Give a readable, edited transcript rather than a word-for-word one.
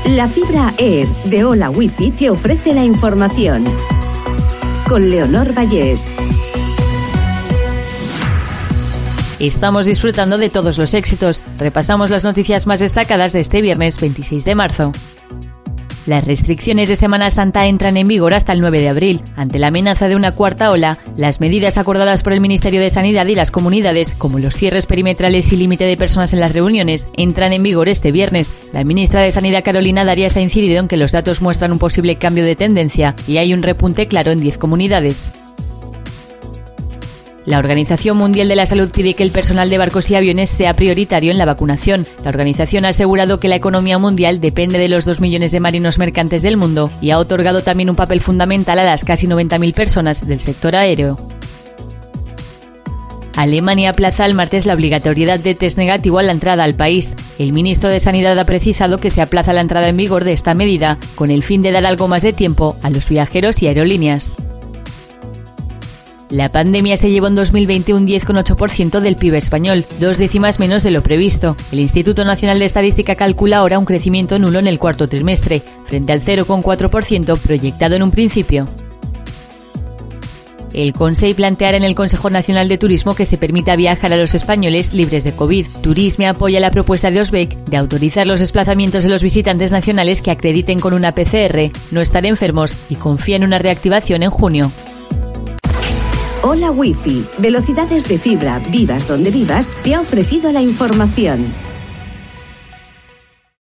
La fibra Air de Hola Wifi te ofrece la información. Con Leonor Vallés. Estamos disfrutando de todos los éxitos. Repasamos las noticias más destacadas de este viernes 26 de marzo. Las restricciones de Semana Santa entran en vigor hasta el 9 de abril. Ante la amenaza de una cuarta ola, las medidas acordadas por el Ministerio de Sanidad y las comunidades, como los cierres perimetrales y límite de personas en las reuniones, entran en vigor este viernes. La ministra de Sanidad, Carolina Darias, ha incidido en que los datos muestran un posible cambio de tendencia y hay un repunte claro en 10 comunidades. La Organización Mundial de la Salud pide que el personal de barcos y aviones sea prioritario en la vacunación. La organización ha asegurado que la economía mundial depende de los 2 millones de marinos mercantes del mundo y ha otorgado también un papel fundamental a las casi 90.000 personas del sector aéreo. Alemania aplaza el martes la obligatoriedad de test negativo a la entrada al país. El ministro de Sanidad ha precisado que se aplaza la entrada en vigor de esta medida con el fin de dar algo más de tiempo a los viajeros y aerolíneas. La pandemia se llevó en 2020 un 10,8% del PIB español, 2 décimas menos de lo previsto. El Instituto Nacional de Estadística calcula ahora un crecimiento nulo en el cuarto trimestre, frente al 0,4% proyectado en un principio. El Consell planteará en el Consejo Nacional de Turismo que se permita viajar a los españoles libres de COVID. Turisme apoya la propuesta de Osbec de autorizar los desplazamientos de los visitantes nacionales que acrediten con una PCR no estar enfermos y confía en una reactivación en junio. Hola Wifi, velocidades de fibra, vivas donde vivas, te ha ofrecido la información.